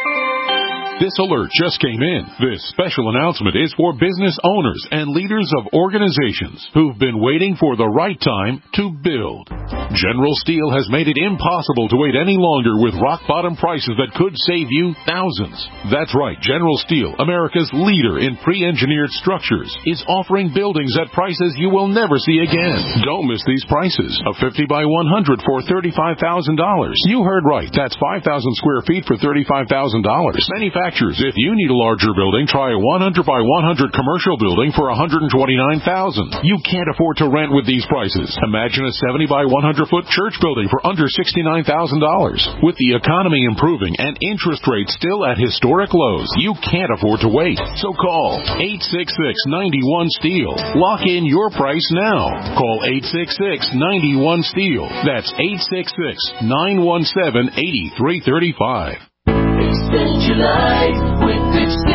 This alert just came in. This special announcement is for business owners and leaders of organizations who've been waiting for the right time to build. General Steel has made it impossible to wait any longer with rock-bottom prices that could save you thousands. That's right. General Steel, America's leader in pre-engineered structures, is offering buildings at prices you will never see again. Don't miss these prices. A fifty by one hundred for thirty-five thousand dollars. You heard right. That's five thousand square feet for thirty-five thousand dollars. Manufactured. If you need a larger building, try a one hundred by one hundred commercial building for one hundred twenty-nine thousand dollars. You can't afford to rent with these prices. Imagine a seventy by one hundred foot church building for under sixty-nine thousand dollars. With the economy improving and interest rates still at historic lows, you can't afford to wait. So call eight six six, nine one, STEEL. Lock in your price now. Call eight six six, nine one, STEEL. That's eight six six, nine one seven, eight three three five. Extend your life with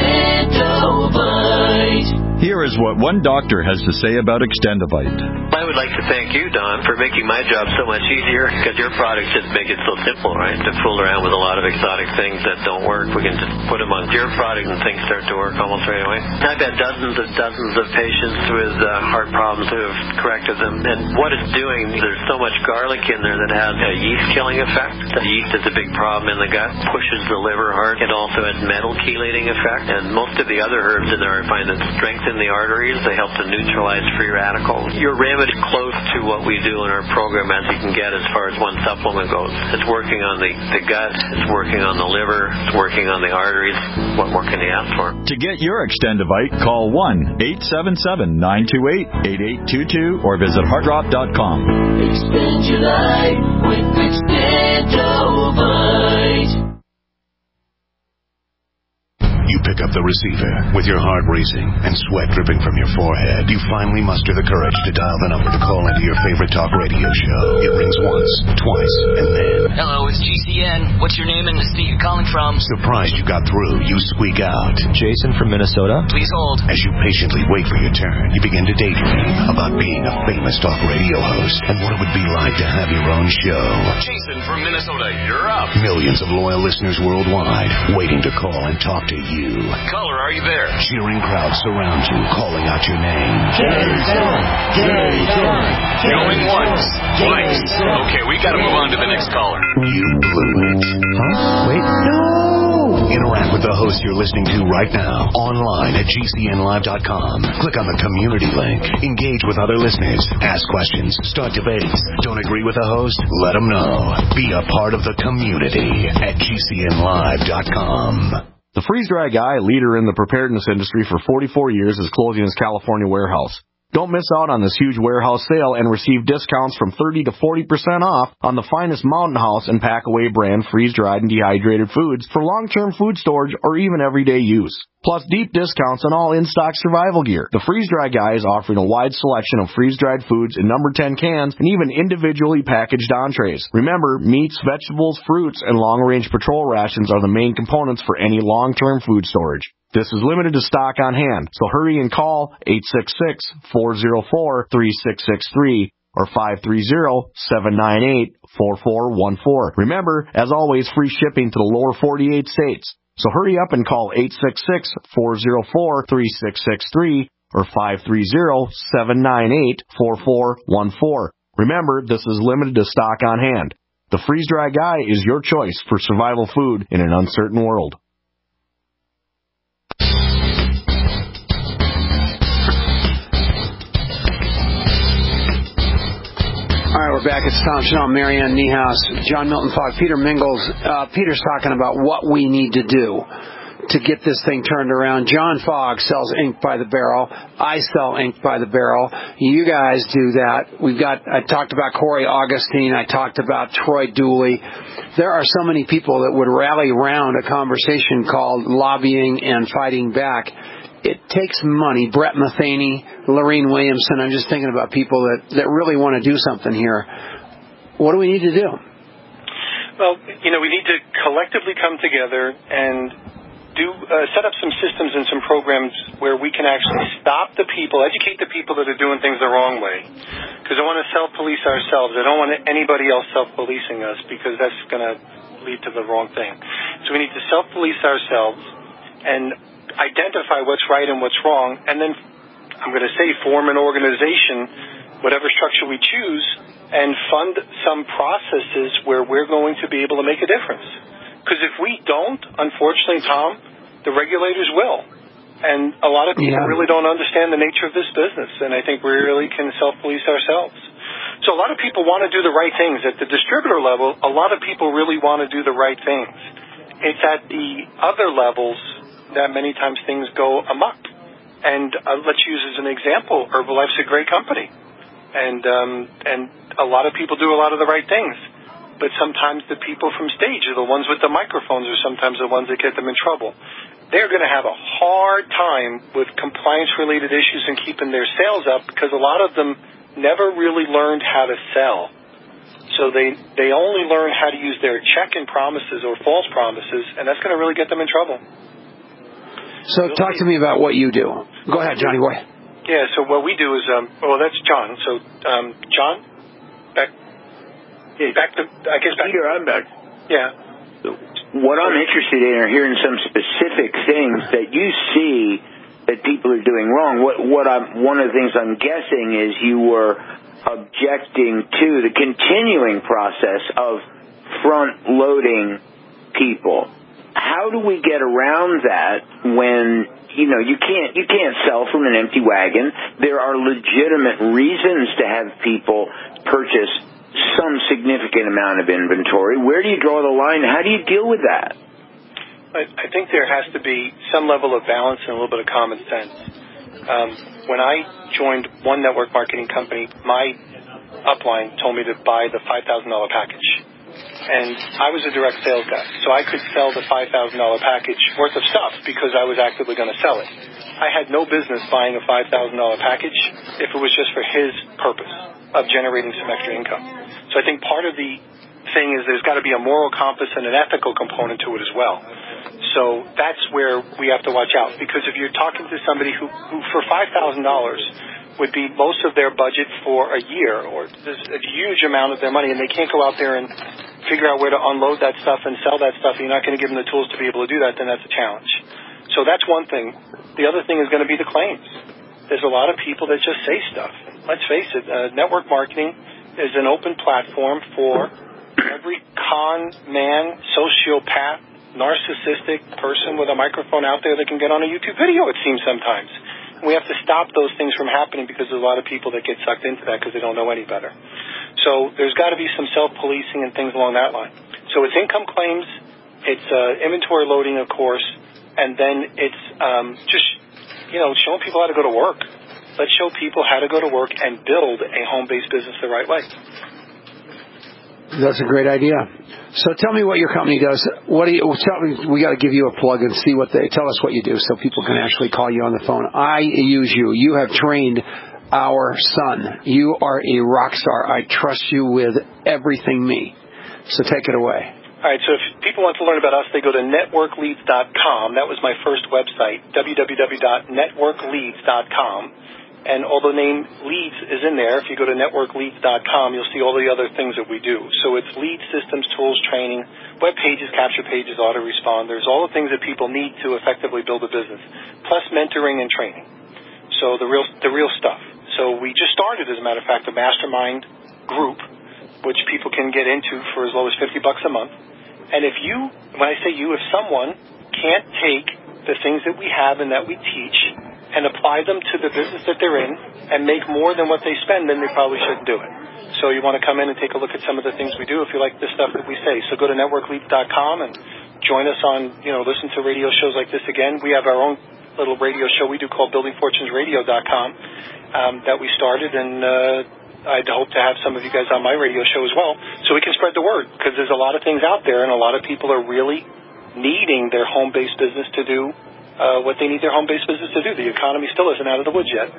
Extendovite. Here is what one doctor has to say about Extendovite. I would like to thank you, Don, for making my job so much easier, because your products just make it so simple, right? To fool around with a lot of exotic things that don't work, we can just put them on your product and things start to work almost right away. I've had dozens and dozens of patients with uh, heart problems who have corrected them, and what it's doing, there's so much garlic in there that has a yeast-killing effect. The yeast is a big problem in the gut, pushes the liver hard. It also has metal chelating effect, and most of the other herbs in there I find that strengthen the arteries. They help to neutralize free radicals. Your remedy is close to what we do in our program as you can get as far as one supplement goes. It's working on the, the gut, it's working on the liver, it's working on the arteries. What more can you ask for? To get your Extendovite, call one eight seven seven, nine two eight, eight eight two two or visit heartdrop dot com. Extend your life with Extendovite. You pick up the receiver with your heart racing and sweat dripping from your forehead. You finally muster the courage to dial the number to call into your favorite talk radio show. It rings once, twice, and then... Hello, it's G C N. What's your name and the state you're calling from? Surprised you got through, you squeak out. Jason from Minnesota. Please hold. As you patiently wait for your turn, you begin to daydream about being a famous talk radio host and what it would be like to have your own show. Jason from Minnesota, you're up. Millions of loyal listeners worldwide waiting to call and talk to you. Caller, are you there? Cheering crowds surround you, calling out your name. Jason! Jason! Going once, twice. Okay, we gotta move on to the next caller. You blew it. Huh? Wait, no! Interact with the host you're listening to right now, online at G C N live dot com. Click on the community link. Engage with other listeners. Ask questions. Start debates. Don't agree with the host? Let them know. Be a part of the community at G C N live dot com. The freeze-dry guy, leader in the preparedness industry for forty-four years, is closing his California warehouse. Don't miss out on this huge warehouse sale and receive discounts from thirty to forty percent off on the finest Mountain House and Packaway brand freeze-dried and dehydrated foods for long-term food storage or even everyday use. plus deep discounts on all in-stock survival gear. The Freeze Dry Guy is offering a wide selection of freeze-dried foods in number ten cans and even individually packaged entrees. Remember, meats, vegetables, fruits, and long-range patrol rations are the main components for any long-term food storage. This is limited to stock on hand, so hurry and call eight six six, four zero four, three six six three or five three zero, seven nine eight, four four one four. Remember, as always, free shipping to the lower forty-eight states. So hurry up and call eight six six, four zero four, three six six three or five three zero, seven nine eight, four four one four. Remember, this is limited to stock on hand. The Freeze Dry Guy is your choice for survival food in an uncertain world. All right, we're back. It's Tom Chanel, Marianne Niehaus, John Milton Fogg, Peter Mingles. Uh, Peter's talking about what we need to do to get this thing turned around. John Fogg sells ink by the barrel. I sell ink by the barrel. You guys do that. We've got, I talked about Corey Augustine. I talked about Troy Dooley. There are so many people that would rally around a conversation called lobbying and fighting back. It takes money. Brett Matheny, Lorene Williamson. I'm just thinking about people that, that really want to do something here. What do we need to do? Well, you know, we need to collectively come together and do uh, set up some systems and some programs where we can actually stop the people, educate the people that are doing things the wrong way. Because I want to self-police ourselves. I don't want anybody else self-policing us because that's going to lead to the wrong thing. So we need to self-police ourselves and identify what's right and what's wrong, and then I'm going to say form an organization, whatever structure we choose, and fund some processes where we're going to be able to make a difference. Because if we don't, unfortunately, Tom, the regulators will. And a lot of people yeah. really don't understand the nature of this business, and I think we really can self-police ourselves. So a lot of people want to do the right things. At the distributor level, a lot of people really want to do the right things. It's at the other levels that many times things go amok. And uh, let's use as an example, Herbalife's a great company. And um, and a lot of people do a lot of the right things. But sometimes the people from stage are the ones with the microphones are sometimes the ones that get them in trouble. They're going to have a hard time with compliance-related issues and keeping their sales up because a lot of them never really learned how to sell. So they, they only learn how to use their check-in promises or false promises, and that's going to really get them in trouble. So talk to me about what you do. Go ahead, Johnny Boy. Yeah, so what we do is, um, well, that's John. So, um, John, back, back to, I guess back. Peter, I'm back. Yeah. What I'm interested in are hearing some specific things that you see that people are doing wrong. What, what I'm, one of the things I'm guessing is you were objecting to the continuing process of front-loading people. How do we get around that when, you know, you can't you can't sell from an empty wagon? There are legitimate reasons to have people purchase some significant amount of inventory. Where do you draw the line? How do you deal with that? I, I think there has to be some level of balance and a little bit of common sense. Um, when I joined one network marketing company, my upline told me to buy the five thousand dollars package. And I was a direct sales guy, so I could sell the five thousand dollars package worth of stuff because I was actively going to sell it. I had no business buying a five thousand dollars package if it was just for his purpose of generating some extra income. So I think part of the thing is there's got to be a moral compass and an ethical component to it as well. So that's where we have to watch out, because if you're talking to somebody who, who for five thousand dollars would be most of their budget for a year, or there's a huge amount of their money, and they can't go out there and figure out where to unload that stuff and sell that stuff, and you're not going to give them the tools to be able to do that, then that's a challenge. So that's one thing. The other thing is going to be the claims. There's a lot of people that just say stuff. Let's face it, uh, network marketing is an open platform for every con man, sociopath, narcissistic person with a microphone out there that can get on a YouTube video, it seems sometimes. We have to stop those things from happening because there's a lot of people that get sucked into that because they don't know any better. So there's got to be some self-policing and things along that line. So it's income claims, it's uh, inventory loading, of course, and then it's um, just, you know, showing people how to go to work. Let's show people how to go to work and build a home-based business the right way. That's a great idea. So tell me what your company does. What do you tell me? We got to give you a plug and see what they tell us what you do, so people can actually call you on the phone. I use you. You have trained our son. You are a rock star. I trust you with everything me. So take it away. All right, so if people want to learn about us, they go to network leads dot com. That was my first website, w w w dot network leads dot com. And although the name Leads is in there, if you go to network leads dot com, you'll see all the other things that we do. So it's lead systems, tools, training, web pages, capture pages, autoresponders, all the things that people need to effectively build a business, plus mentoring and training. So the real, the real stuff. So we just started, as a matter of fact, a mastermind group, which people can get into for as low as fifty bucks a month. And if you, when I say you, if someone can't take the things that we have and that we teach and apply them to the business that they're in and make more than what they spend, then they probably shouldn't do it. So you want to come in and take a look at some of the things we do if you like the stuff that we say. So go to network leads dot com and join us on, you know, listen to radio shows like this again. We have our own little radio show we do called building fortunes radio dot com um, that we started, and uh I'd hope to have some of you guys on my radio show as well, so we can spread the word, because there's a lot of things out there, and a lot of people are really needing their home-based business to do uh, what they need their home-based business to do. The economy still isn't out of the woods yet.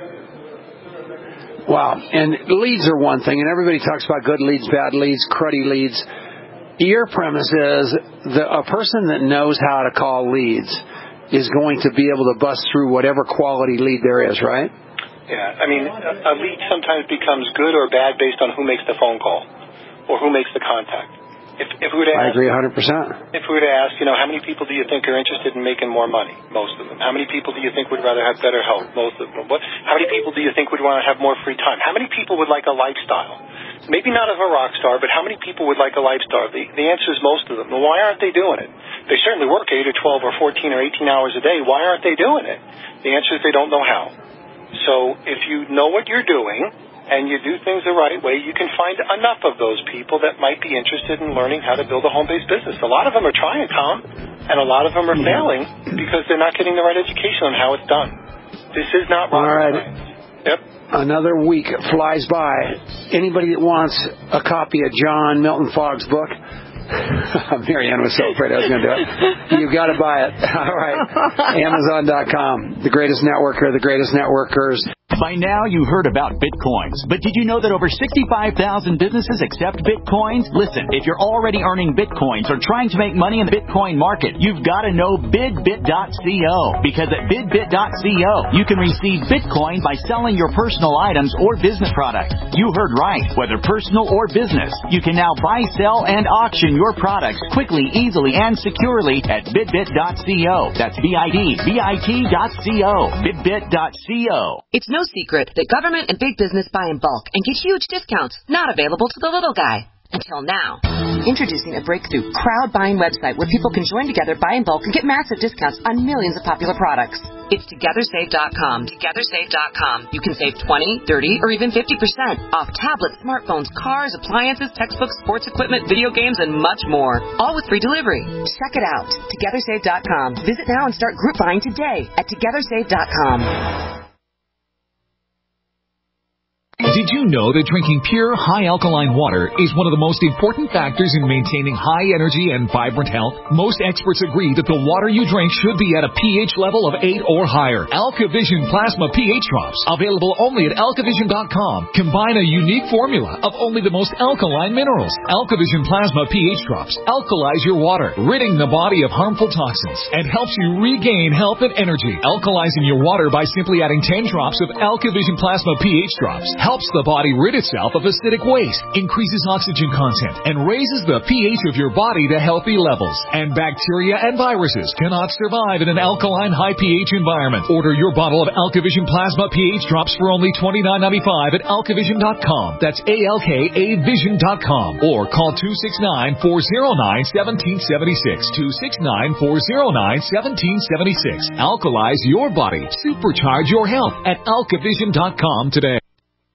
Wow. And leads are one thing, and everybody talks about good leads, bad leads, cruddy leads. Your premise is that a person that knows how to call leads is going to be able to bust through whatever quality lead there is, right? Yeah, I mean, a lead sometimes becomes good or bad based on who makes the phone call or who makes the contact. If, if we were to ask, I agree one hundred percent. If we were to ask, you know, how many people do you think are interested in making more money? Most of them. How many people do you think would rather have better health? Most of them. What, how many people do you think would want to have more free time? How many people would like a lifestyle? Maybe not of a rock star, but how many people would like a lifestyle? The, the answer is most of them. Well, why aren't they doing it? They certainly work eight or twelve or fourteen or eighteen hours a day. Why aren't they doing it? The answer is they don't know how. So if you know what you're doing and you do things the right way, you can find enough of those people that might be interested in learning how to build a home-based business. A lot of them are trying, Tom, and a lot of them are failing because they're not getting the right education on how it's done. This is not rocket science. Yep. Another week flies by. Anybody that wants a copy of John Milton Fogg's book, Marianne was so afraid I was going to do it. You've got to buy it. All right. Amazon dot com. The greatest networker, the greatest networkers. By now, you heard about Bitcoins, but did you know that over sixty-five thousand businesses accept Bitcoins? Listen, if you're already earning Bitcoins or trying to make money in the Bitcoin market, you've got to know bid bit dot co, because at bid bit dot co, you can receive Bitcoin by selling your personal items or business products. You heard right. Whether personal or business, you can now buy, sell, and auction your products quickly, easily, and securely at bid bit dot co. That's B I D B I T dot co. bid bit dot co. It's no secret that government and big business buy in bulk and get huge discounts not available to the little guy. Until now. Introducing a breakthrough crowd buying website where people can join together, buy in bulk, and get massive discounts on millions of popular products. It's together save dot com. together save dot com. You can save twenty, thirty, or even fifty percent off tablets, smartphones, cars, appliances, textbooks, sports equipment, video games, and much more. All with free delivery. Check it out. together save dot com. Visit now and start group buying today at together save dot com. Did you know that drinking pure, high-alkaline water is one of the most important factors in maintaining high energy and vibrant health? Most experts agree that the water you drink should be at a pH level of eight or higher. AlkaVision Plasma pH Drops, available only at alka vision dot com, combine a unique formula of only the most alkaline minerals. AlkaVision Plasma pH Drops alkalize your water, ridding the body of harmful toxins, and helps you regain health and energy. Alkalizing your water by simply adding ten drops of AlkaVision Plasma pH Drops helps the body rid itself of acidic waste, increases oxygen content, and raises the pH of your body to healthy levels. And bacteria and viruses cannot survive in an alkaline high pH environment. Order your bottle of AlkaVision Plasma pH Drops for only twenty-nine ninety-five at alka vision dot com. That's A L K A vision dot com. Or call two six nine, four oh nine, one seven seven six. two six nine, four oh nine, one seven seven six. Alkalize your body. Supercharge your health at alka vision dot com today.